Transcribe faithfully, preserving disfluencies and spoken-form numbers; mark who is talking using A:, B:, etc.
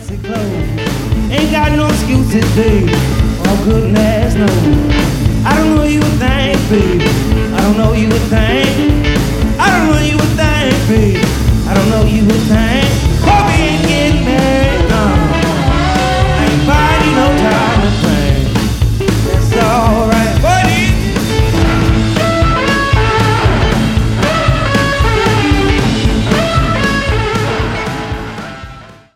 A: fancy clothes. Ain't got no excuses, babe. Oh, goodness, no. I don't know you a thing, babe. I don't know you a thing.